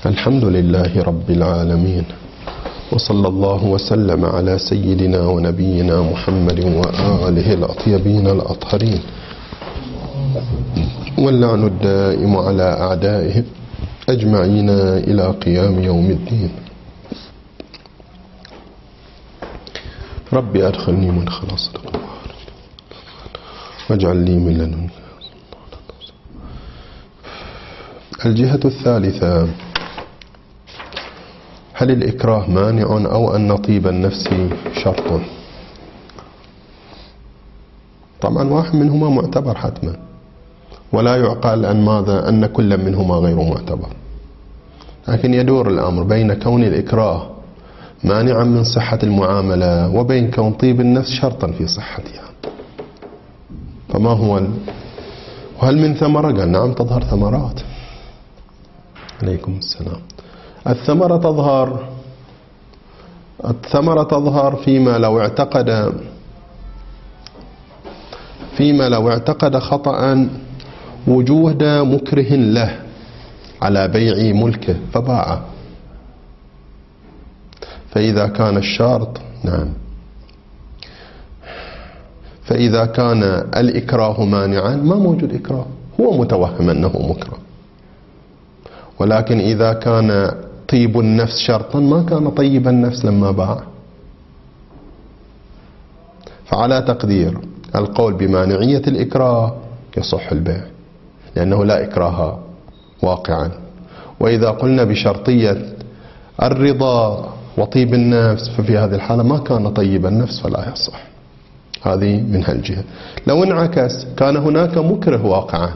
الحمد لله رب العالمين، وصلى الله وسلم على سيدنا ونبينا محمد وآله الأطيبين الأطهرين، واللعن الدائم على أعدائهم أجمعين إلى قيام يوم الدين. ربي أدخلني مدخل صدق واجعل لي من لدنك. الجهة الثالثة: هل الإكراه مانع أو أن طيب النفس شرط؟ طبعا واحد منهما معتبر حتما، ولا يعقل أن ماذا أن كل منهما غير معتبر، لكن يدور الأمر بين كون الإكراه مانعا من صحة المعاملة وبين كون طيب النفس شرطا في صحتها. فما هو وهل من ثمرة؟ قال نعم، تظهر ثمرات. عليكم السلام. الثمرة تظهر فيما لو اعتقد خطأ وجود مكره له على بيع ملكه فباعه، فإذا كان الشرط فإذا كان الإكراه مانعا ما موجود إكراه، هو متوهم أنه مكره. ولكن إذا كان طيب النفس شرطا ما كان طيب النفس لما باع. فعلى تقدير القول بمانعية الإكراه يصح البيع، لأنه لا إكراه واقعا. وإذا قلنا بشرطية الرضا وطيب النفس ففي هذه الحالة ما كان طيب النفس فلا يصح. هذه من هالجهة. لو انعكس كان هناك مكره واقعا،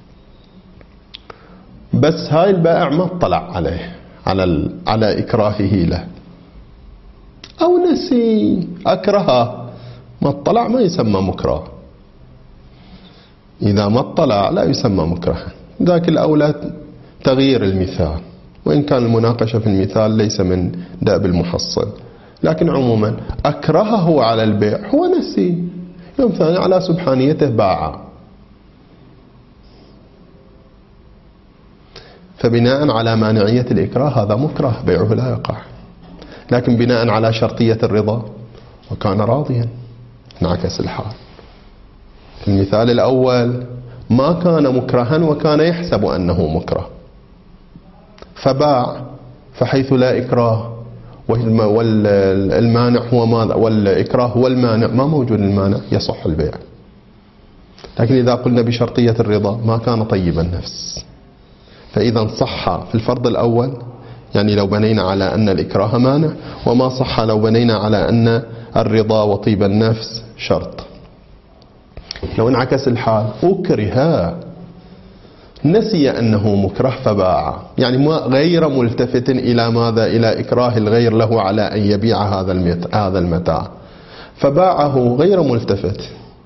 بس هاي البائع ما اطلع عليه على إكراهه له، أو نسي أكرهه ما اطلع، ما يسمى مكره. إذا ما اطلع لا يسمى مكرها. ذاك الأولى تغيير المثال، وإن كان المناقشة في المثال ليس من دأب المحصل، لكن عموما أكرهه على البيع، هو نسي، يوم ثاني على سبحانيته باع. فبناء على مانعية الإكراه هذا مكره، بيعه لا يقع. لكن بناء على شرطية الرضا وكان راضيا انعكس الحال. في المثال الأول ما كان مكرها وكان يحسب أنه مكره فباع، فحيث لا إكراه والمانع هو ماذا؟ والإكراه هو المانع، ما موجود المانع، يصح البيع. لكن إذا قلنا بشرطية الرضا ما كان طيب النفس، فإذا صح في الفرض الأول، يعني لو بنينا على أن الإكراه مانع، وما صح لو بنينا على أن الرضا وطيب النفس شرط. لو انعكس الحال أكره، نسي أنه مكره فباع، يعني غير ملتفت إلى ماذا؟ إلى إكراه الغير له على أن يبيع هذا المتاع، فباعه غير ملتفت.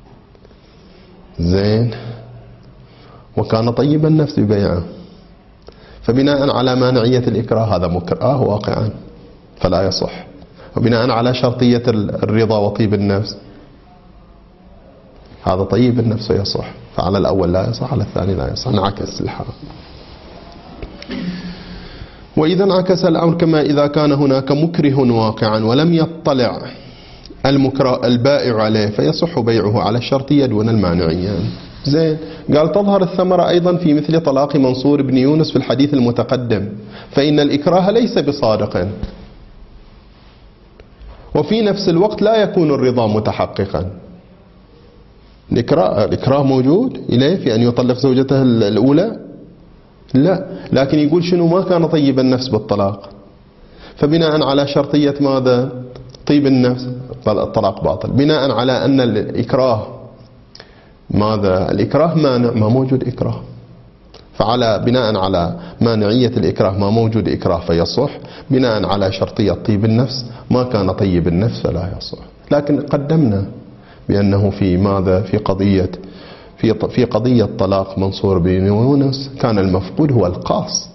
زين، وكان طيب النفس ببيعه. فبناء على مانعية الإكراه هذا مكره واقعا فلا يصح، وبناء على شرطية الرضا وطيب النفس هذا طيب النفس يصح. فعلى الأول لا يصح، على الثاني لا يصح، انعكس الحال. وإذا انعكس الأمر كما إذا كان هناك مكره واقعا ولم يطلع البائع عليه فيصح بيعه على الشرطية دون المانعية. زين، قال تظهر الثمرة أيضا في مثل طلاق منصور بن يونس في الحديث المتقدم، فإن الإكراه ليس بصادق، وفي نفس الوقت لا يكون الرضا متحققا. الإكراه موجود إليه في أن يطلق زوجته الأولى؟ لا، لكن يقول شنو؟ ما كان طيب النفس بالطلاق، فبناء على شرطية ماذا؟ طيب النفس الطلاق باطل. بناء على أن الإكراه ماذا؟ الإكراه مانع، ما موجود إكراه، بناء على مانعية الإكراه ما موجود إكراه فيصح. بناء على شرطية طيب النفس ما كان طيب النفس فلا يصح. لكن قدمنا بأنه في ماذا؟ في قضية طلاق منصور بن يونس كان المفقود هو القاصد،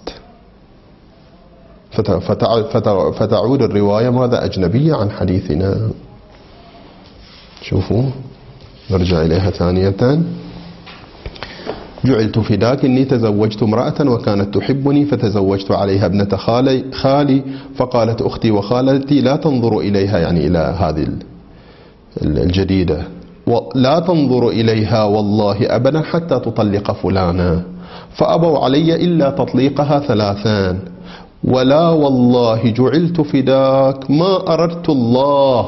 فتعود الرواية ماذا؟ أجنبية عن حديثنا. شوفوا، نرجع إليها ثانية. جعلت فداك إني تزوجت امرأة وكانت تحبني فتزوجت عليها ابنة خالي فقالت أختي وخالتي لا تنظر إليها، يعني إلى هذه الجديدة، لا تنظر إليها والله أبدا حتى تطلق فلانا، فأبوا علي إلا تطليقها 3، ولا والله جعلت فداك ما أردت الله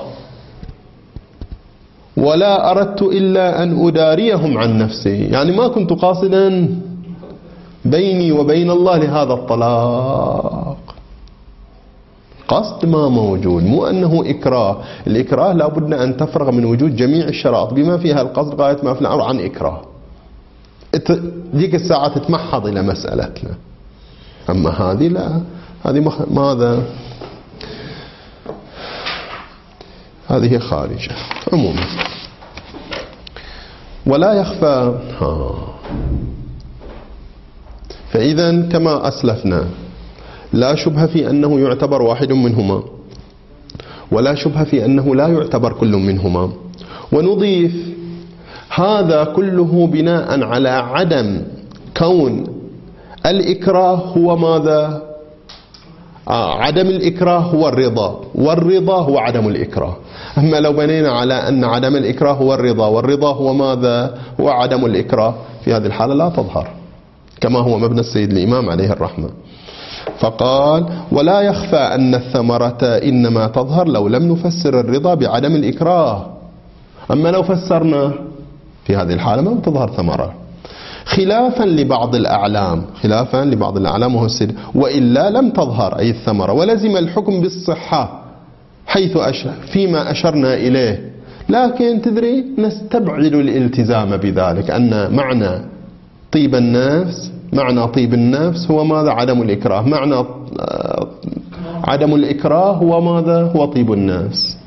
ولا أردت إلا أن أداريهم عن نفسي، يعني ما كنت قاصدا بيني وبين الله لهذا الطلاق، قصد ما موجود، مو أنه إكراه. الإكراه لابد أن تفرغ من وجود جميع الشرائط بما فيها القصد غاية ما في الأمر عن إكراه، ديك الساعة تتمحض إلى مسألتنا. أما هذه لا، هذه ماذا؟ هذه خارجة عموما. ولا يخفى فإذا كما أسلفنا لا شبهة في أنه يعتبر واحد منهما، ولا شبهة في أنه لا يعتبر كل منهما. ونضيف هذا كله بناء على عدم كون الإكراه هو ماذا؟ عدم الإكراه هو الرضا، والرضا هو عدم الإكراه. أما لو بنينا على أن عدم الإكراه هو الرضا والرضا هو ماذا؟ هو عدم الإكراه، في هذه الحالة لا تظهر، كما هو مبنى السيد الإمام عليه الرحمة. فقال ولا يخفى أن الثمرة إنما تظهر لو لم نفسر الرضا بعدم الإكراه. أما لو فسرنا في هذه الحالة ما تظهر ثمرة، خلافا لبعض الأعلام وهو السيد، وإلا لم تظهر أي الثمرة، ولزم الحكم بالصحة حيث فيما أشرنا إليه. لكن تدري نستبعد الالتزام بذلك، أن معنى طيب النفس هو ماذا؟ عدم الإكراه. معنى عدم الإكراه هو ماذا؟ هو طيب النفس.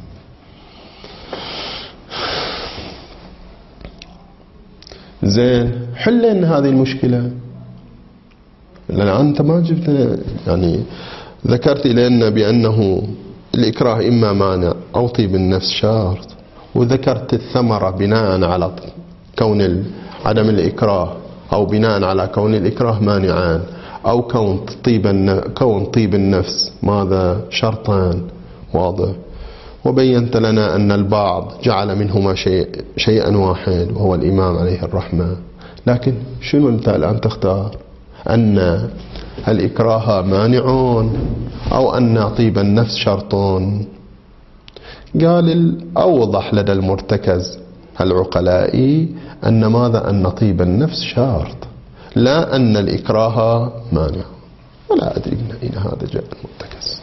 زين، حل لنا هذه المشكلة. لأن أنت ما جبت، يعني ذكرت إلينا بأنه الإكراه إما مانع أو طيب النفس شرط، وذكرت الثمرة بناء على كون عدم الإكراه أو بناء على كون الإكراه مانعان، أو كون طيب النفس ماذا؟ شرطان. واضح. وبينت لنا أن البعض جعل منهما شيئا واحد وهو الإمام عليه الرحمة. لكن شنو أنت الآن تختار؟ أن الإكراه مانع أو أن طيب النفس شرطون؟ قال الأوضح لدى المرتكز العقلائي أن ماذا؟ أن طيب النفس شرط، لا أن الإكراه مانع. ولا أدري من أين هذا جاء المرتكز.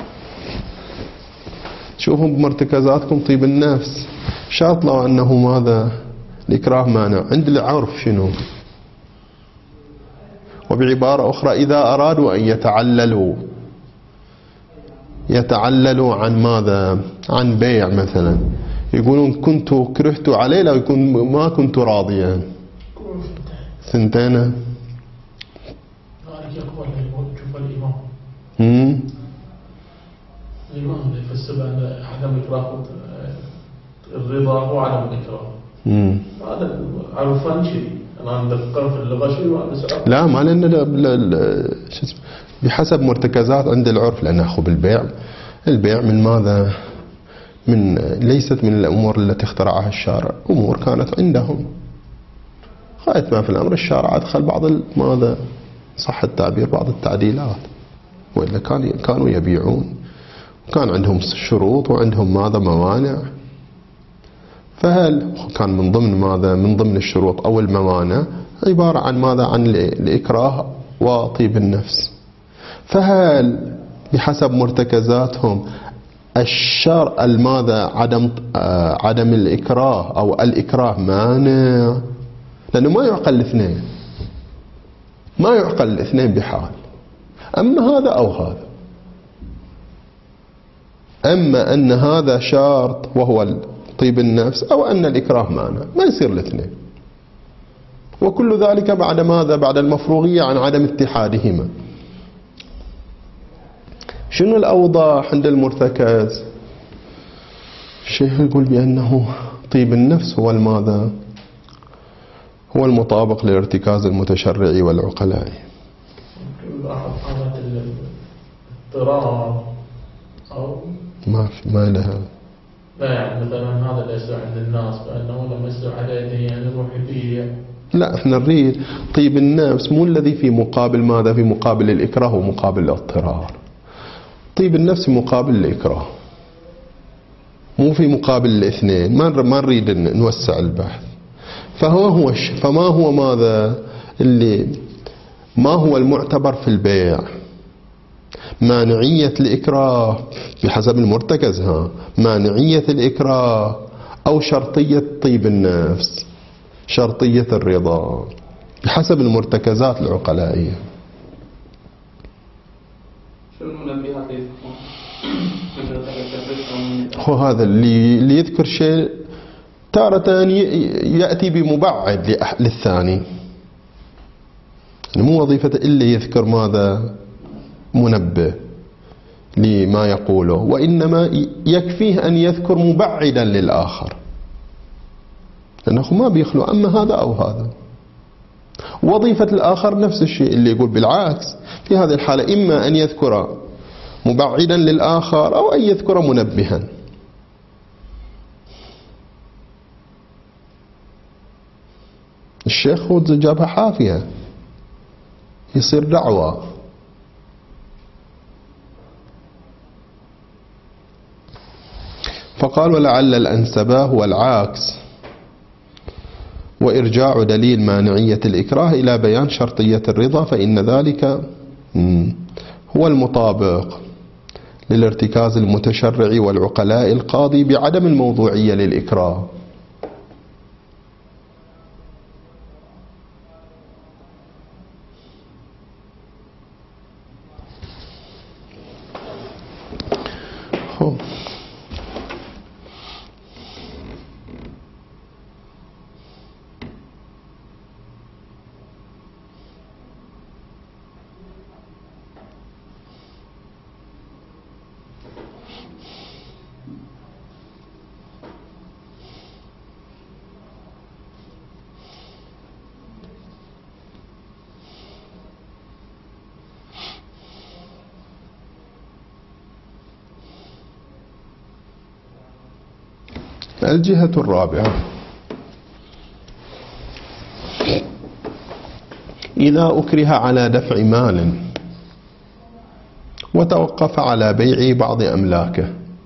شوفوا بمرتكزاتكم طيب النفس شرط، لو أنه ماذا؟ الإكراه مانع. عند العرف شنو؟ وبعبارة أخرى إذا أرادوا أن يتعللوا عن ماذا؟ عن بيع مثلا، يقولون كنت كرهت عليه لو يكون ما كنت راضيا. ثنتين. الإمام يفسر أن عدم إكراه الرضا هو عدم الإكراه. هذا عرفان شيء، أنا أذكر في اللغة شيء وأنا لا، ما لأن بحسب مرتكزات عند العرف، لأن أخو البيع من ماذا؟ ليست من الأمور التي اخترعها الشارع، أمور كانت عندهم غاية ما في الأمر الشارع أدخل بعض ماذا؟ صح التعبير، بعض التعديلات، وإلا كانوا يبيعون، كان عندهم شروط وعندهم ماذا؟ موانع. فهل كان من ضمن ماذا؟ من ضمن الشروط أو الموانع عبارة عن ماذا؟ عن الإكراه وطيب النفس. فهل بحسب مرتكزاتهم الشرع الماذا؟ عدم الإكراه أو الإكراه مانع؟ لأنه ما يعقل الاثنين بحال، أما هذا أو هذا. أما أن هذا شرط وهو طيب النفس، أو أن الإكراه مانع، ما يصير الاثنين. وكل ذلك بعد ماذا؟ بعد المفروغية عن عدم اتحادهما. شنو الأوضح عند المرتكز؟ الشيخ يقول بأنه طيب النفس هو الماذا؟ هو المطابق للارتكاز المتشرعي والعقلائي. لاحظ حالات الاضطرار أو ما لها. لا يعني مثلا هذا اللي يصير عند الناس بأنه لما يصير عليه دين يروح يبيع. لا، احنا نريد طيب النفس مو الذي في مقابل ماذا؟ في مقابل الإكراه ومقابل الاضطرار. طيب النفس في مقابل الإكراه، مو في مقابل الاثنين. ما نريد نوسع البحث. فما هو ماذا ما هو المعتبر في البيع؟ مانعية الإكراه بحسب المرتكز، مانعية الإكراه أو شرطية طيب النفس، شرطية الرضا بحسب المرتكزات العقلائية. شو المنبهات هو هذا اللي يذكر شيء تارة يأتي بمبعد للثاني، مو وظيفة إلا يذكر ماذا؟ منبه لما يقوله، وإنما يكفيه أن يذكر مبعدا للآخر، لأنه ما بيخلو أما هذا أو هذا. وظيفة الآخر نفس الشيء، اللي يقول بالعكس في هذه الحالة إما أن يذكر مبعدا للآخر أو أن يذكر منبها. الشيخ هو جابها حافية، يصير دعوة. فقال ولعل الأنسب هو العكس، وإرجاع دليل مانعية الإكراه إلى بيان شرطية الرضا، فإن ذلك هو المطابق للارتكاز المتشرعي والعقلاء القاضي بعدم الموضوعية للإكراه. الجهة الرابعة: إذا أكره على دفع مال وتوقف على بيع بعض أملاكه،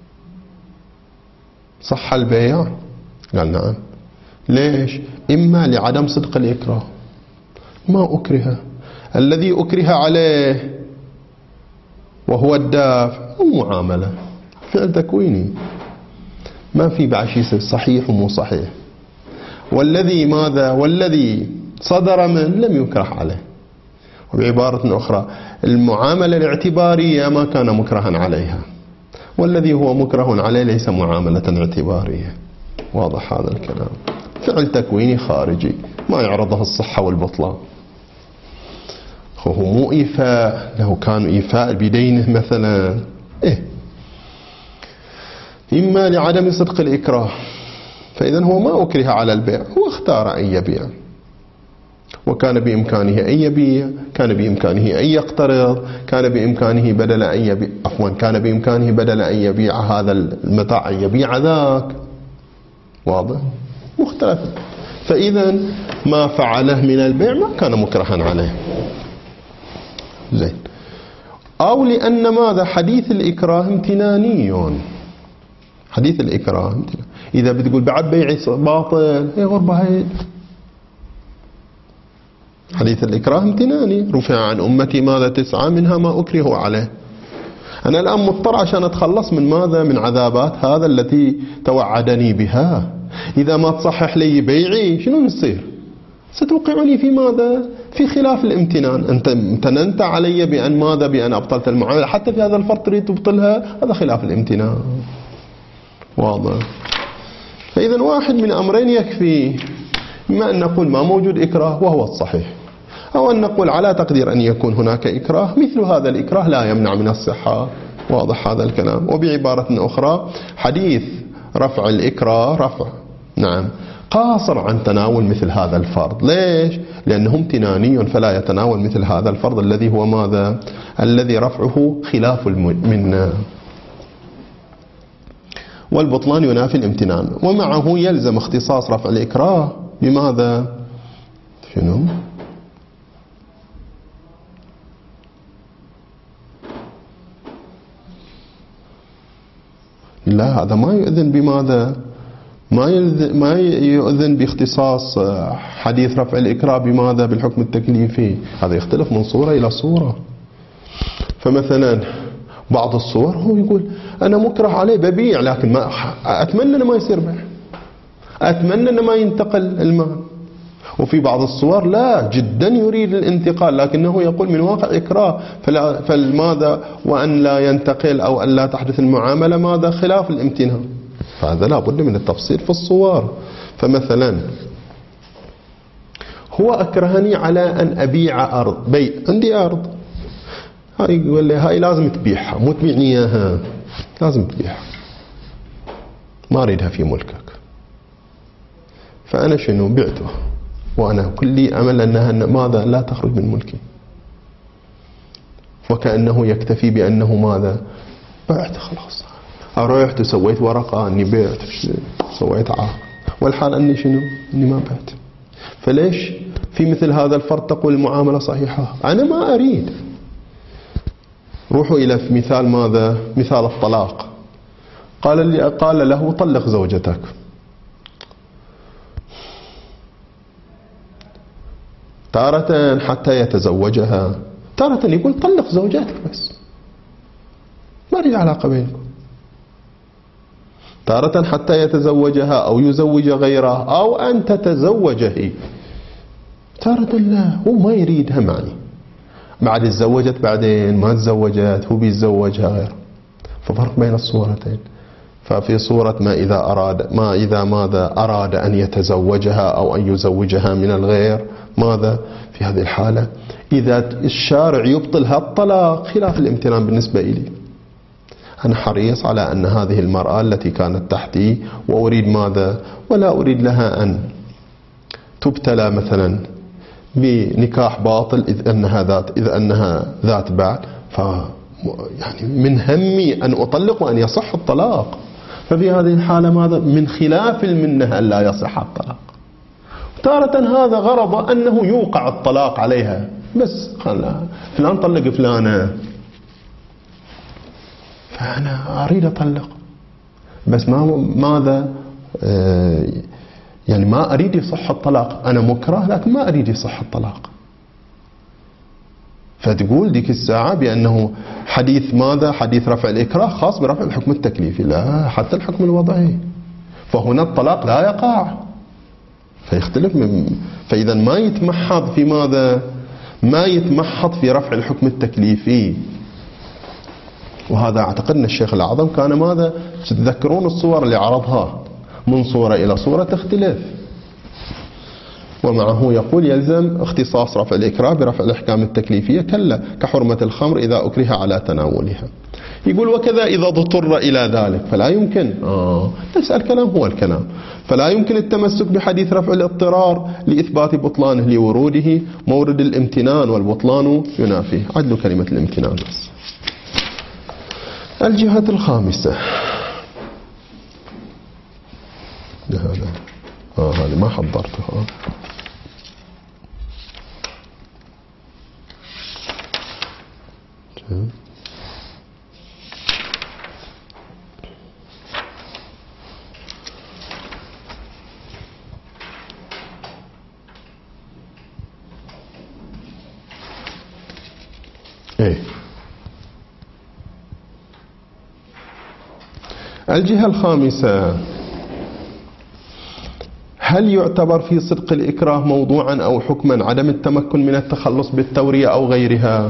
صح البيع؟ قال نعم. ليش؟ إما لعدم صدق الإكراه، ما أكره، الذي أكره عليه وهو الدافع معاملة فعل تكويني، ما في بعد شيء صحيح ومو صحيح. والذي ماذا؟ والذي صدر من لم يكره عليه. وبعبارة أخرى المعاملة الاعتبارية ما كان مكرها عليها، والذي هو مكره عليه ليس معاملة اعتبارية. واضح هذا الكلام؟ فعل تكويني خارجي ما يعرضه الصحة والبطلان. هو مو إيفاء، لو كان إيفاء بدينه مثلا إما لعدم صدق الإكراه، فإذا هو ما أكره على البيع، هو اختار أن يبيع، وكان بإمكانه أن يبيع، كان بإمكانه أن يقترض، كان بإمكانه بدل أن يبيع كان بإمكانه بدل أن يبيع هذا المتاع أن يبيع ذاك. واضح؟ مختلف. فإذا ما فعله من البيع ما كان مكرها عليه. زين. أو لأن ماذا؟ حديث الإكراه امتناني. حديث الإكراه إذا بتقول بعد بيعي باطل، هي غربة هي. حديث الإكراه امتناني، رفع عن أمتي ماذا 9 منها ما أكره عليه. أنا الآن مضطر عشان أتخلص من ماذا؟ من عذابات هذا التي توعدني بها. إذا ما تصحح لي بيعي شنو يصير؟ ستوقعني في ماذا؟ في خلاف الامتنان. أنت امتننت علي بأن ماذا؟ بأن أبطلت المعاملة، حتى في هذا الفرق تريد تبطلها، هذا خلاف الامتنان. واضح؟ فإذا واحد من أمرين يكفي: إما أن نقول ما موجود إكراه وهو الصحيح، أو أن نقول على تقدير أن يكون هناك إكراه، مثل هذا الإكراه لا يمنع من الصحة. واضح هذا الكلام؟ وبعبارة أخرى حديث رفع الإكراه نعم قاصر عن تناول مثل هذا الفرض. ليش؟ لأنه امتناني فلا يتناول مثل هذا الفرض الذي هو ماذا؟ الذي رفعه خلاف المنة. والبطلان ينافي الامتنان، ومعه يلزم اختصاص رفع الإكراه بماذا؟ شنو؟ لا، هذا ما يؤذن بماذا؟ ما يؤذن باختصاص حديث رفع الإكراه بماذا؟ بالحكم التكليفي. هذا يختلف من صورة إلى صورة. فمثلا بعض الصور هو يقول أنا مكره عليه ببيع، لكن ما أتمنى أنه ما يصير بيع، أتمنى أنه ما ينتقل المال. وفي بعض الصور لا، جدا يريد الانتقال، لكنه يقول من واقع إكراه فالماذا؟ وأن لا ينتقل أو أن لا تحدث المعاملة ماذا؟ خلاف الامتنان. فهذا لا بد من التفصيل في الصور. فمثلا هو أكرهني على أن أبيع أرض، بيع عندي أرض، هاي يقول لي هاي لازم تبيعها، مو تبيعني إياها، لازم تبيعها، ما أريدها في ملكك. فأنا شنو؟ بعته، وأنا كلي أمل أنها ماذا؟ لا تخرج من ملكي. وكأنه يكتفي بأنه ماذا؟ بعت خلاص، رحت وسويت ورقة أني بعت، سويت عقد، والحال أني شنو؟ أني ما بعت. فليش في مثل هذا الفرد تقول المعاملة صحيحة؟ أنا ما أريد. روحوا إلى مثال ماذا؟ مثال الطلاق. قال له طلق زوجتك، تارة حتى يتزوجها، تارة يقول طلق زوجتك بس، ما أريد علاقة بينكم. تارة حتى يتزوجها أو يزوج غيرها أو أن تتزوج هي. تارة لا، هو ما يريدها معي، بعد تزوجت بعدين ما تزوجت هو بيتزوجها غير. ففرق بين الصورتين. ففي صورة ما إذا ماذا أراد أن يتزوجها أو أن يزوجها من الغير، ماذا في هذه الحالة؟ إذا الشارع يبطلها الطلاق خلاف الامتنان بالنسبة إلي، أنا حريص على أن هذه المرأة التي كانت تحتي وأريد ماذا؟ ولا أريد لها أن تبتلى مثلا بنكاح باطل إذ أنها ذات بعل، يعني من همي أن أطلق وأن يصح الطلاق. ففي هذه الحالة ماذا؟ من خلاف المنة أن لا يصح الطلاق. تارة هذا غرض أنه يوقع الطلاق عليها، بس فلان طلق فلانة، فأنا أريد أطلق، بس ماذا؟ يعني ما أريد يصح الطلاق، أنا مكره لكن ما أريد يصح الطلاق. فتقول ديك الساعة بأنه حديث ماذا؟ حديث رفع الإكراه خاص برفع الحكم التكليفي، لا، حتى الحكم الوضعي. فهنا الطلاق لا يقع، فيختلف فإذا ما يتمحض في ماذا؟ ما يتمحض في رفع الحكم التكليفي. وهذا أعتقد أن الشيخ الأعظم كان ماذا؟ تتذكرون الصور اللي عرضها من صورة إلى صورة تختلف. ومعه يقول يلزم اختصاص رفع الإكراه برفع الأحكام التكليفية كلا كحرمة الخمر إذا أكره على تناولها. يقول وكذا إذا اضطر إلى ذلك فلا يمكن نفس الكلام هو الكلام، فلا يمكن التمسك بحديث رفع الاضطرار لإثبات بطلانه لوروده مورد الامتنان، والبطلان ينافيه. عدل كلمة الامتنان بس. الجهة الخامسة، هذا ما حضرتها. الجهة الخامسة، هل يعتبر في صدق الإكراه موضوعا أو حكما عدم التمكن من التخلص بالتورية أو غيرها؟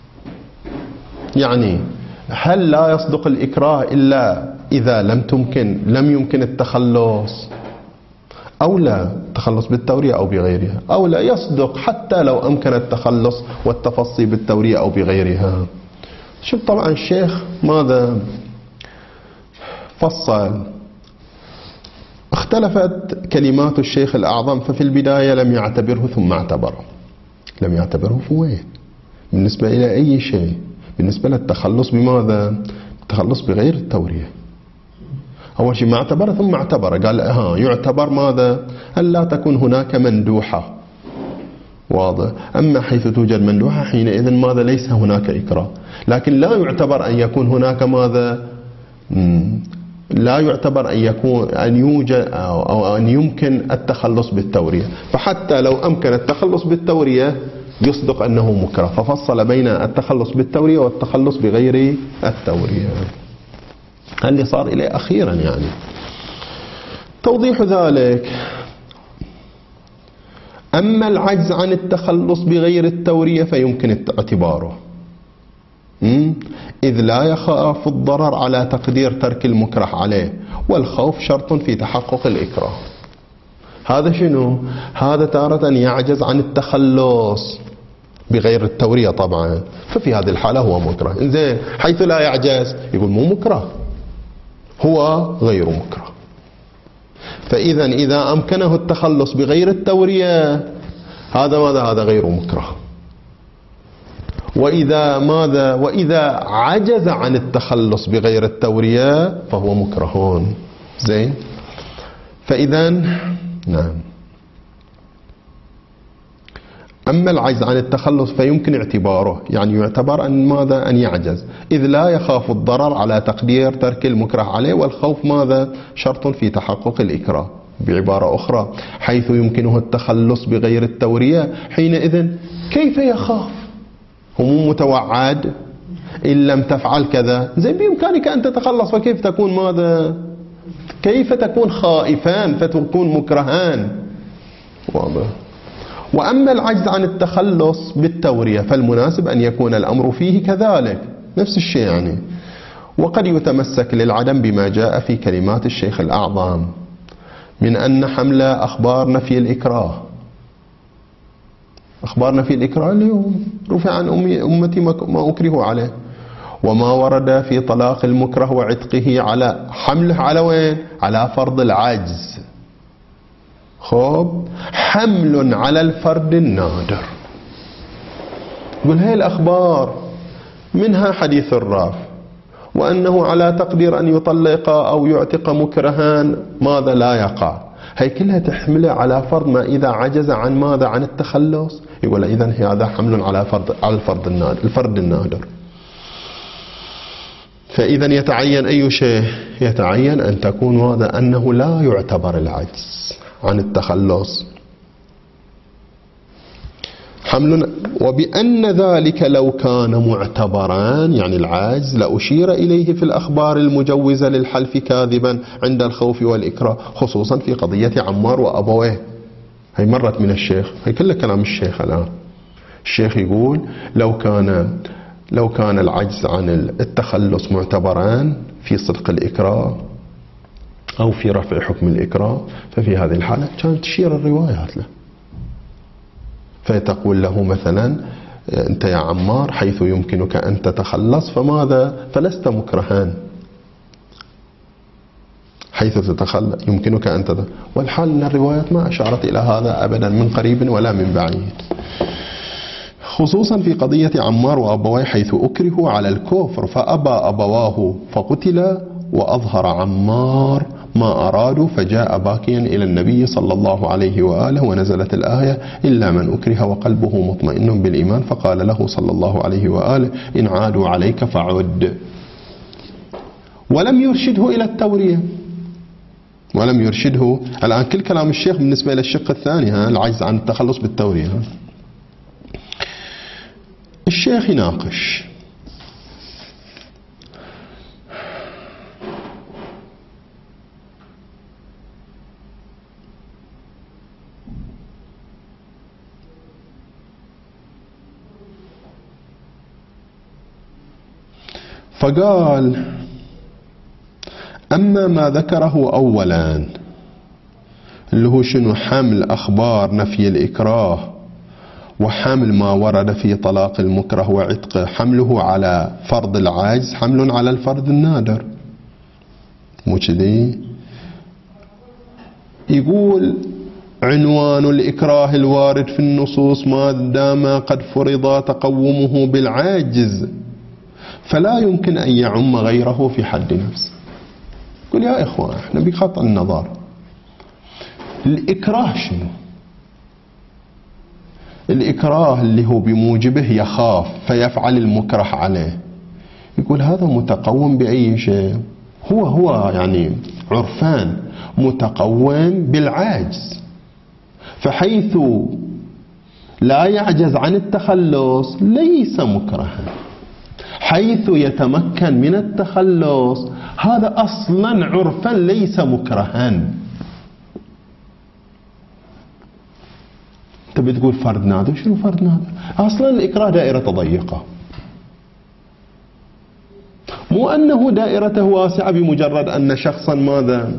يعني هل لا يصدق الإكراه إلا إذا لم يمكن التخلص، أو لا التخلص بالتورية أو بغيرها، أو لا يصدق حتى لو أمكن التخلص والتفصي بالتورية أو بغيرها؟ شوف طبعا الشيخ ماذا فصل، اختلفت كلمات الشيخ الأعظم، ففي البداية لم يعتبره ثم اعتبره. لم يعتبره في وين؟ بالنسبة إلى أي شيء؟ بالنسبة للتخلص بماذا؟ التخلص بغير التورية. أول شيء ما اعتبر ثم اعتبر، قال يعتبر ماذا؟ أن لا تكون هناك مندوحة. واضح. أما حيث توجد مندوحة حينئذ ماذا؟ ليس هناك إكراه. لكن لا يعتبر أن يكون هناك ماذا؟ لا يعتبر أن يوجد أو أن يمكن التخلص بالتورية. فحتى لو أمكن التخلص بالتورية يصدق أنه مكره، ففصل بين التخلص بالتورية والتخلص بغير التورية. اللي صار إليه أخيرا يعني توضيح ذلك. أما العجز عن التخلص بغير التورية فيمكن اعتباره، إذ لا يخاف الضرر على تقدير ترك المكره عليه، والخوف شرط في تحقق الإكراه. هذا شنو؟ هذا تارة يعجز عن التخلص بغير التورية طبعا، ففي هذه الحالة هو مكره. إنزين حيث لا يعجز يقول مو مكره، هو غير مكره. فإذا إذا أمكنه التخلص بغير التورية هذا ماذا؟ هذا غير مكره. وإذا عجز عن التخلص بغير التورية فهو مكره. زين. فإذا نعم. أما العجز عن التخلص فيمكن اعتباره، يعني يعتبر أن ماذا؟ أن يعجز، إذ لا يخاف الضرر على تقدير ترك المكره عليه، والخوف ماذا؟ شرط في تحقق الإكراه. بعبارة أخرى حيث يمكنه التخلص بغير التورية حينئذ كيف يخاف؟ هم متوعد إن لم تفعل كذا، زين بإمكانك أن تتخلص، فكيف تكون ماذا؟ كيف تكون خائفان فتكون مكرهان؟ واضح. وأما العجز عن التخلص بالتورية فالمناسب أن يكون الأمر فيه كذلك، نفس الشيء يعني. وقد يتمسك للعدم بما جاء في كلمات الشيخ الأعظم من أن حمل أخبار نفي الإكراه، أخبار نفي الإكراه اليوم رفع عن أمتي ما أكره عليه، وما ورد في طلاق المكره وعتقه على حمله على وين؟ على فرض العجز. خب حمل على الفرد النادر. يقول هاي الأخبار منها حديث الراف، وأنه على تقدير أن يطلق أو يعتق مكرهان ماذا؟ لا يقع. هي كلها تحمله على فرض ما إذا عجز عن ماذا؟ عن التخلص. يقول إذن هذا حمل على الفرد النادر. فإذا يتعين أي شيء؟ يتعين أن تكون هذا أنه لا يعتبر العجز عن التخلص حمل، وبأن ذلك لو كان معتبرا يعني العجز لأشير إليه في الأخبار المجوزة للحلف كاذبا عند الخوف والإكراه، خصوصا في قضية عمار وأبويه. هي مرت من الشيخ، هي كل كلام الشيخ الآن. الشيخ يقول لو كان العجز عن التخلص معتبران في صدق الإكراه أو في رفع حكم الإكراه، ففي هذه الحالة كانت تشير الروايات له، فتقول له مثلا أنت يا عمار حيث يمكنك أن تتخلص فماذا؟ فلست مكرهان حيث يمكنك أن تتخلص. والحال أن الروايات ما أشارت إلى هذا أبدا من قريب ولا من بعيد، خصوصا في قضية عمار وأبويه حيث أكرهوا على الكفر فأبى أبواه فقتل، وأظهر عمار ما أرادوا فجاء باكيا إلى النبي صلى الله عليه وآله، ونزلت الآية إلا من أكره وقلبه مطمئن بالإيمان، فقال له صلى الله عليه وآله إن عادوا عليك فعد. ولم يرشده إلى التورية، ولم يرشده. الآن كل كلام الشيخ بالنسبة إلى الشق الثاني العجز عن التخلص بالتورية. الشيخ يناقش فقال أما ما ذكره أولا اللي هو شنو؟ حمل أخبار نفي الإكراه وحمل ما ورد في طلاق المكره وعتقه، حمله على فرض العجز حمل على الفرد النادر، مو كذي؟ يقول عنوان الإكراه الوارد في النصوص ما دام قد فرض تقومه بالعاجز فلا يمكن أن يعم غيره في حد نفسه. يقول يا إخوان احنا بخط النظر الإكراه شنو؟ الإكراه اللي هو بموجبه يخاف فيفعل المكره عليه. يقول هذا متقوم بأي شيء؟ هو يعني عرفان متقوم بالعاجز، فحيث لا يعجز عن التخلص ليس مكرها، حيث يتمكن من التخلص هذا أصلا عرفا ليس مكرها. انت بتقول فرد نادر، شنو فرد نادر؟ أصلا الإكراه دائرة ضيقة، مو أنه دائرته واسعة بمجرد أن شخصا ماذا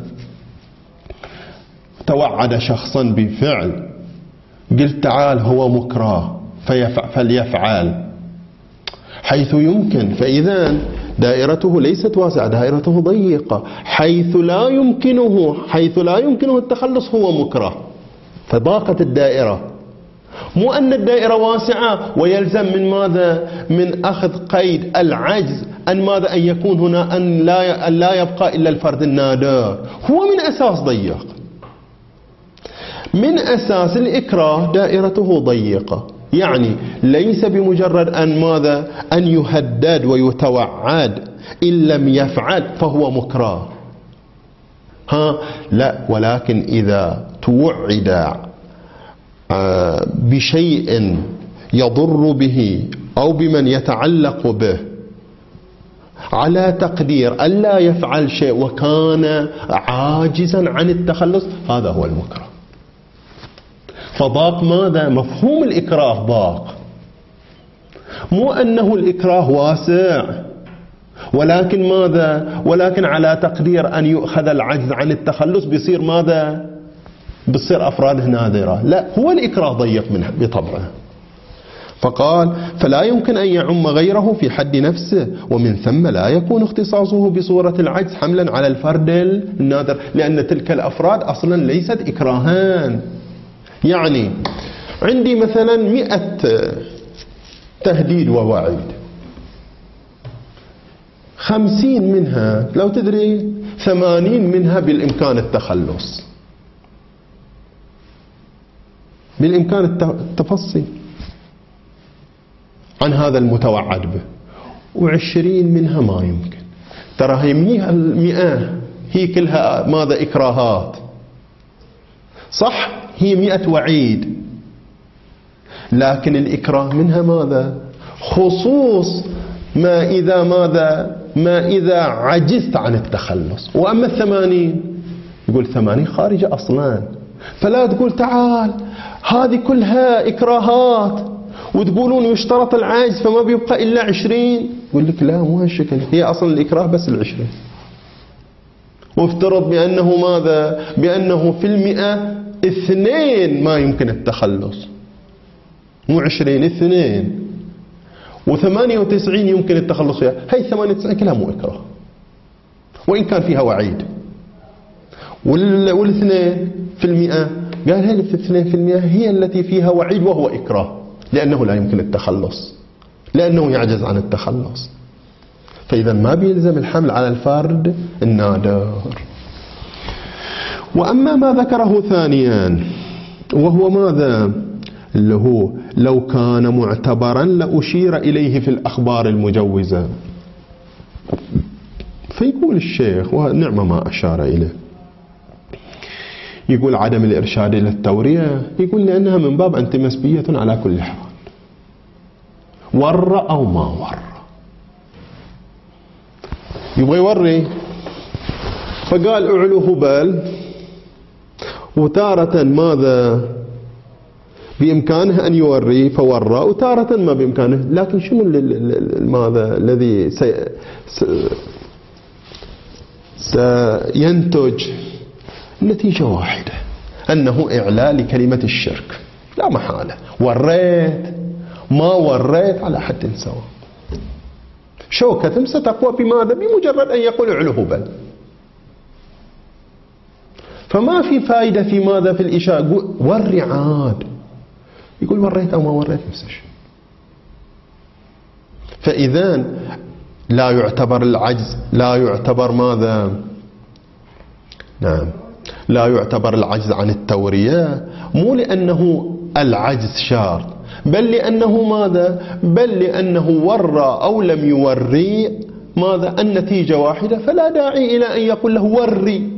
توعد شخصا بفعل قلت تعال هو مكره فليفعل حيث يمكن، فإذا دائرته ليست واسعة، دائرته ضيقة، حيث لا يمكنه التخلص هو مكره، فضاقت الدائرة. مو أن الدائرة واسعة ويلزم من ماذا؟ من أخذ قيد العجز أن ماذا؟ أن يكون هنا أن لا يبقى إلا الفرد النادر. هو من أساس ضيق، من أساس الإكراه دائرته ضيقة، يعني ليس بمجرد أن ماذا؟ أن يهدد ويتوعد إن لم يفعل فهو مكره، لا، ولكن إذا توعد بشيء يضر به أو بمن يتعلق به على تقدير ألا يفعل شيء وكان عاجزا عن التخلص، هذا هو المكره. فضاق ماذا؟ مفهوم الإكراه ضاق، مو أنه الإكراه واسع، ولكن ماذا؟ ولكن على تقدير أن يؤخذ العجز عن التخلص بيصير ماذا؟ بتصير أفراده نادرة. لا، هو الإكراه ضيق منه بطبعه. فقال فلا يمكن أن يعم غيره في حد نفسه، ومن ثم لا يكون اختصاصه بصورة العجز حملا على الفرد النادر، لأن تلك الأفراد أصلا ليست إكراهان. يعني عندي مثلا 100 تهديد ووعيد، 50 منها لو تدري 80 منها بالإمكان التخلص، بالإمكان التفصي عن هذا المتوعد به، و20 منها ما يمكن. ترى هي 100 هي كلها ماذا؟ إكراهات، صح؟ هي 100 وعيد، لكن الإكراه منها ماذا؟ خصوص ما إذا ماذا؟ ما إذا عجزت عن التخلص. وأما 80 يقول 80 خارجة أصلا، فلا تقول تعال هذه كلها إكراهات وتقولون يشترط العجز فما بيبقى إلا 20. يقول لك لا، مو هالشكل، هي أصلا الإكراه بس 20. وافترض بأنه ماذا؟ بأنه في 100 2 ما يمكن التخلص، مو 20، 2 و98 يمكن التخلص فيها. هي 98 كلها مو إكراه وإن كان فيها وعيد. والاثنين في 100 قال هي في 2% هي التي فيها وعيد وهو إكراه، لأنه لا يمكن التخلص، لأنه يعجز عن التخلص. فإذا ما بيلزم الحمل على الفرد النادر. وأما ما ذكره ثانيا وهو ماذا؟ اللي هو لو كان معتبرا لأشير إليه في الأخبار المجوزة. فيقول الشيخ ونعم ما أشار إليه، يقول عدم الإرشاد إلى التورية، يقول لأنها من باب انتمسبية على كل حال، ور أو ما ور، يبغى يوري فقال اعلو هبال، وتارة ماذا بإمكانه أن يوري فورى، وتارة ما بإمكانه. لكن شنو ماذا الذي سينتج؟ النتيجة واحدة، أنه إعلاء لكلمة الشرك لا محالة، وريت ما وريت على حد سواء. شوكة ستقوى بماذا؟ بمجرد أن يقول اعلو هبل. فما في فائدة في ماذا في الإشاء. وري عاد، يقول وريت أو ما وريت نفس الشيء. فإذا لا يعتبر العجز، لا يعتبر ماذا؟ نعم، لا يعتبر العجز عن التورية، مو لأنه العجز شرط، بل لأنه ماذا؟ بل لأنه ورى أو لم يوري ماذا؟ النتيجة واحدة، فلا داعي إلى أن يقول له وري،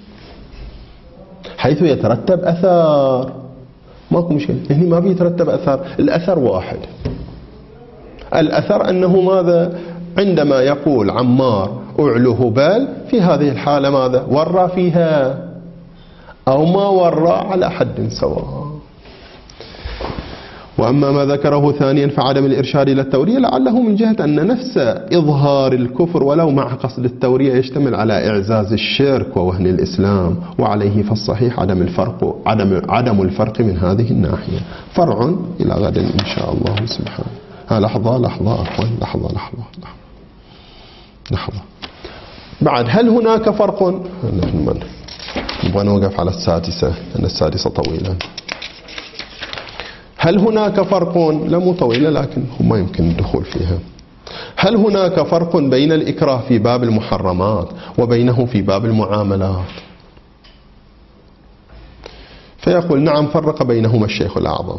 حيث يترتب أثار. ماكو مشكلة، هنا ما بيترتب أثار، الأثر واحد. الأثر أنه ماذا؟ عندما يقول عمار أعلو هبال، في هذه الحالة ماذا؟ ورى فيها أو ما ورى على حد سواء. وأما ما ذكره ثانيا فعدم الإرشاد إلى التورية، لعله من جهة أن نفس إظهار الكفر ولو مع قصد التورية يشتمل على إعزاز الشرك ووهن الإسلام، وعليه فالصحيح عدم الفرق من هذه الناحية. فرع إلى غد إن شاء الله سبحانه. لحظة أخوان، لحظة. بعد، هل هناك فرق؟ نبغى نوقف على السادسة لأن السادسة طويلة. هل هناك فرق؟ لا مو طويلة لكن ما يمكن الدخول فيها. هل هناك فرق بين الإكراه في باب المحرمات وبينه في باب المعاملات؟ فيقول نعم، فرق بينهما الشيخ الأعظم،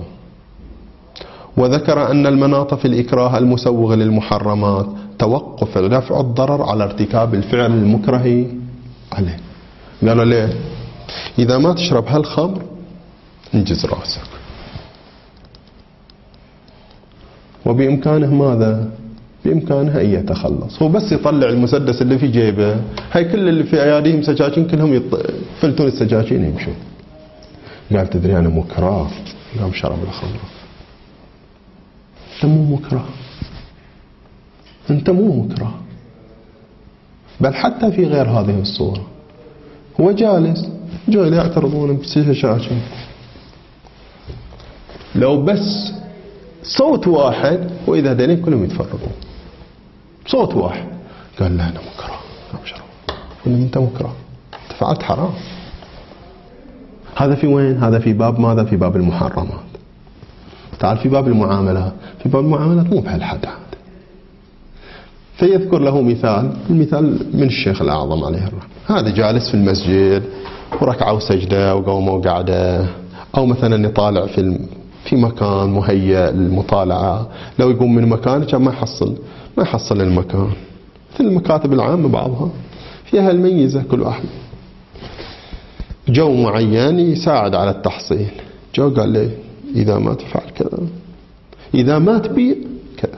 وذكر أن المناط في الإكراه المسوغ للمحرمات توقف دفع الضرر على ارتكاب الفعل المكره عليه. قالوا ليه؟ إذا ما تشرب هالخمر انجز راسك، وبإمكانه ماذا؟ بإمكانه أن يتخلص، هو بس يطلع المسدس اللي في جيبه، هاي كل اللي في أياديهم سجاجين كلهم يفلتون السجاجين يمشون. قال تدري أنا مكره، قام شرب الخمر. أنت مو مكره، أنت مو مكره، بل حتى في غير هذه الصورة هو جالس، جاي يعترضون بسجاجين، لو بس صوت واحد وإذا هذين كلهم يتفرقون، صوت واحد قال لا أنا مكره، قلنا أنت مكره، أنت فعلت حرام. هذا في وين؟ هذا في باب ماذا؟ في باب المحرمات. تعال في باب المعاملات، في باب المعاملات مو بهالحد عاد. فيذكر له المثال من الشيخ الأعظم عليه الرحمة. هذا جالس في المسجد وركعة وسجدة وقومه وقعده، أو مثلا يطالع في مكان مهيأ للمطالعة، لو يقوم من مكان كان ما يحصل المكان. مثل المكاتب العامة بعضها فيها الميزة، كل واحد جو معين يساعد على التحصيل. جو قال لي إذا ما تفعل كذا، إذا ما تبيع كذا،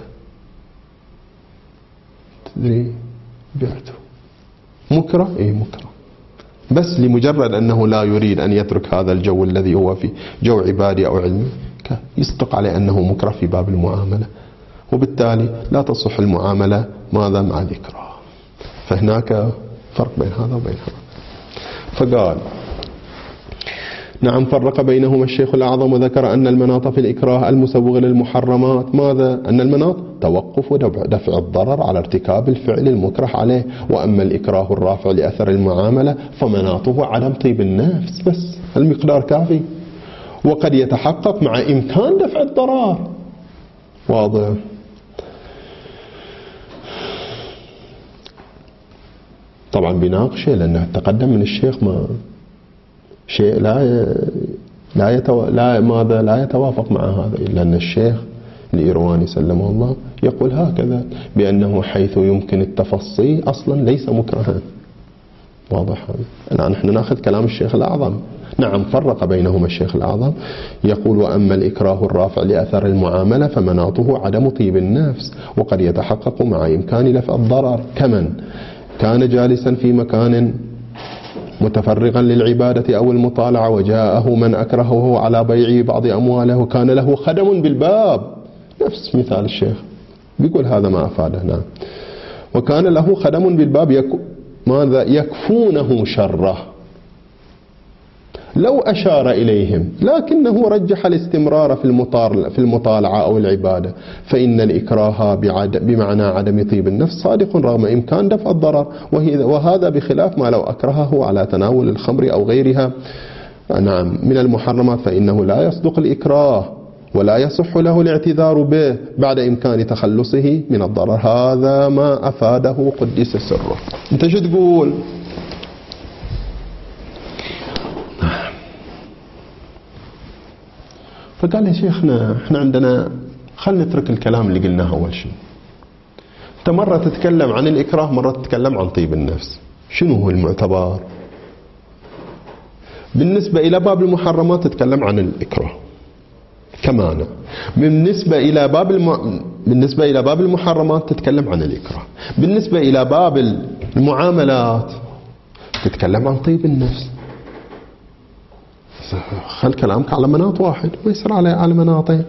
تدري بعته. مكره؟ إيه مكره، بس لمجرد أنه لا يريد أن يترك هذا الجو الذي هو فيه، جو عبادي أو علمي، يصدق عليه أنه مكره في باب المعاملة، وبالتالي لا تصح المعاملة ماذا؟ مع ذكره. فهناك فرق بين هذا وبين هذا. فقال نعم، فرق بينهما الشيخ الأعظم، وذكر أن المناط في الإكراه المسوغ للمحرمات ماذا؟ أن المناط توقف ودفع الضرر على ارتكاب الفعل المكره عليه، وأما الإكراه الرافع لأثر المعاملة فمناطه عدم طيب النفس، بس المقدار كافي، وقد يتحقق مع إمكان دفع الضرر. واضح؟ طبعا بيناقشه لأنه تقدم من الشيخ ما شيء لا يتوافق مع هذا، إلا أن الشيخ الإيرواني سلمه الله يقول هكذا، بأنه حيث يمكن التفصيل أصلا ليس مكرها. واضح هذا؟ الآن نحن نأخذ كلام الشيخ الأعظم. نعم، فرق بينهما الشيخ الأعظم، يقول وأما الإكراه الرافع لأثر المعاملة فمناطه عدم طيب النفس، وقد يتحقق مع إمكان دفع الضرر، كمن كان جالسا في مكان متفرغا للعبادة أو المطالعة وجاءه من أكرهه على بيع بعض أمواله وكان له خدم بالباب، نفس مثال الشيخ بيقول هذا ما أفاده. نعم، وكان له خدم بالباب ماذا؟ يكفونه شره، لو أشار إليهم لكنه رجح الاستمرار في المطالعة أو العبادة، فإن الإكراه بمعنى عدم طيب النفس صادق رغم إمكان دفع الضرر، وهذا بخلاف ما لو أكرهه على تناول الخمر أو غيرها نعم من المحرمات، فإنه لا يصدق الإكراه ولا يصح له الاعتذار به بعد إمكان تخلصه من الضرر. هذا ما أفاده قدس سره. أنت شو تقول؟ فقال يا شيخنا احنا عندنا خلنا نترك الكلام اللي قلناه أول شيء. أنت مرة تتكلم عن الإكراه، مرة تتكلم عن طيب النفس. شنو هو المعتبر؟ بالنسبة إلى باب المحرمات تتكلم عن الإكراه كمان، بالنسبة إلى باب المحرمات تتكلم عن الإكراه، بالنسبة إلى باب المعاملات تتكلم عن طيب النفس. خل كلامك على مناط واحد ويصير على مناطين.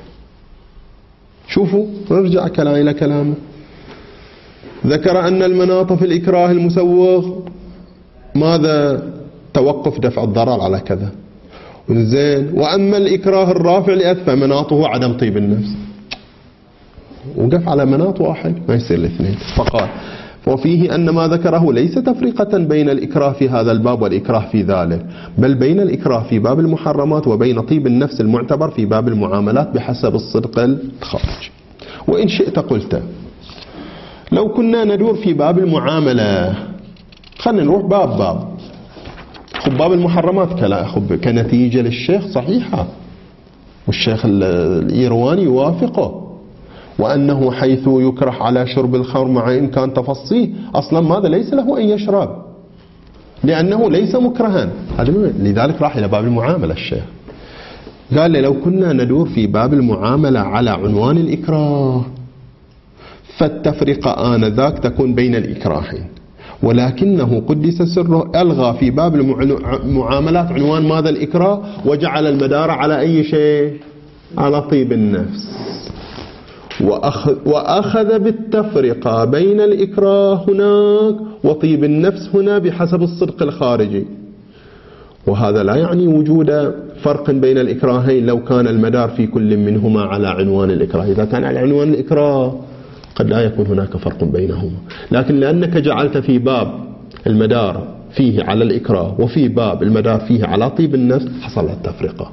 شوفوا نرجع إلى كلامه. ذكر أن المناط في الإكراه المسوغ ماذا؟ توقف دفع الضرر على كذا. زين، وأما الإكراه الرافع لأثفى مناطه عدم طيب النفس. وقف على مناط واحد ما يصير الاثنين. فقال وفيه أن ما ذكره ليس تفرقة بين الإكراه في هذا الباب والإكراه في ذلك، بل بين الإكراه في باب المحرمات وبين طيب النفس المعتبر في باب المعاملات بحسب الصدق الخارج. وإن شئت قلت لو كنا ندور في باب المعاملة، خلنا نروح باب باب المحرمات كنتيجة للشيخ صحيحة، والشيخ الإيرواني يوافقه، وأنه حيث يكره على شرب الخمر مع إمكان تفصيه أصلا ماذا ليس له أن يشرب لأنه ليس مكرها. لذلك راح إلى باب المعاملة. الشيخ قال لي لو كنا ندور في باب المعاملة على عنوان الإكراه فالتفرقة آنذاك تكون بين الإكراهين، ولكنه قدس سره ألغى في باب المعاملات عنوان ماذا؟ الإكراه، وجعل المدار على أي شيء؟ على طيب النفس، وأخذ بالتفرقة بين الإكراه هناك وطيب النفس هنا بحسب الصدق الخارجي. وهذا لا يعني وجود فرق بين الإكراهين لو كان المدار في كل منهما على عنوان الإكراه. إذا كان على عنوان الإكراه قد لا يكون هناك فرق بينهما، لكن لأنك جعلت في باب المدار فيه على الإكراه وفي باب المدار فيه على طيب النفس حصلت التفرقة.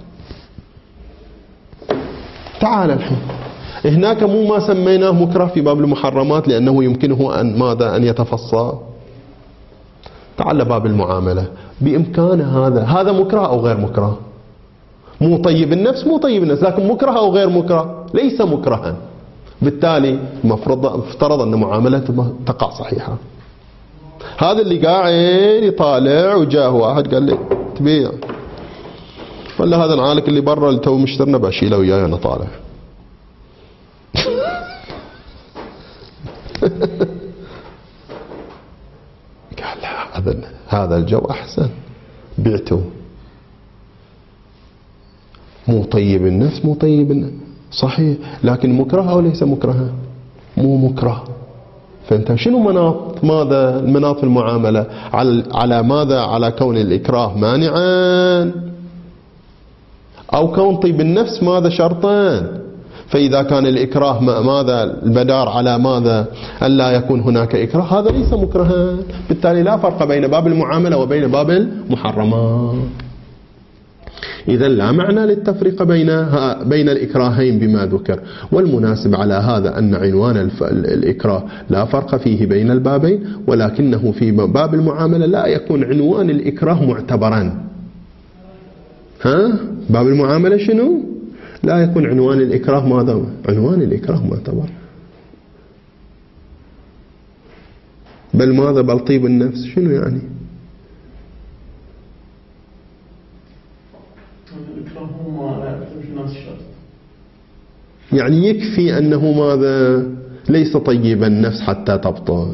تعال الحين هناك مو ما سميناه مكره في باب المحرمات لأنه يمكنه أن يتفصل. تعال باب المعاملة بإمكان هذا مكره أو غير مكره؟ مو طيب النفس، لكن مكره أو غير مكره؟ ليس مكرها. بالتالي افترض أن معاملته تقع صحيحة. هذا اللي قاعد يطالع وجاه واحد قال لي تبيع، ولا هذا العالق اللي برا اللي تو مشترنا بشيله وياي أنا طالع. قال لا هذا الجو أحسن بعته. مو طيب النفس صحيح، لكن مكره أو ليس مكرها؟ مو مكره. فأنت شنو مناط ماذا؟ المناط في المعاملة على ماذا؟ على كون الإكراه مانعا أو كون طيب النفس ماذا؟ شرطان. فإذا كان الإكراه ماذا؟ المدار على ماذا؟ أن لا يكون هناك إكراه، هذا ليس مكرها. بالتالي لا فرق بين باب المعاملة وبين باب المحرمات. إذا لا معنى للتفريق بين الإكراهين بما ذكر. والمناسب على هذا أن عنوان الإكراه لا فرق فيه بين البابين، ولكنه في باب المعاملة لا يكون عنوان الإكراه معتبرا. باب المعاملة شنو؟ لا يكون عنوان الإكراه ماذا؟ عنوان الإكراه معتبر. بل ماذا؟ بل طيب النفس. شنو يعني؟ يعني يكفي أنه ماذا؟ ليس طيب النفس حتى تبطل.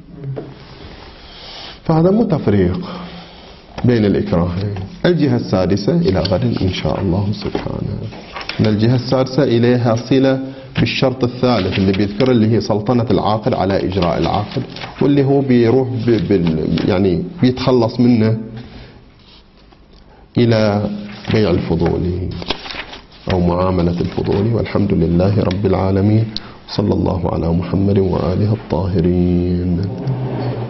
فهذا مو تفريق بين الإكراهين. الجهة السادسة إلى غد إن شاء الله سبحانه. من الجهة السادسة إليها صلة بالشرط الثالث اللي بيذكر اللي هي سلطنة العاقل على إجراء العقد، واللي هو بيروح يعني بيتخلص منه إلى بيع الفضولي أو معاملة الفضولي. والحمد لله رب العالمين، صلى الله على محمد وآله الطاهرين.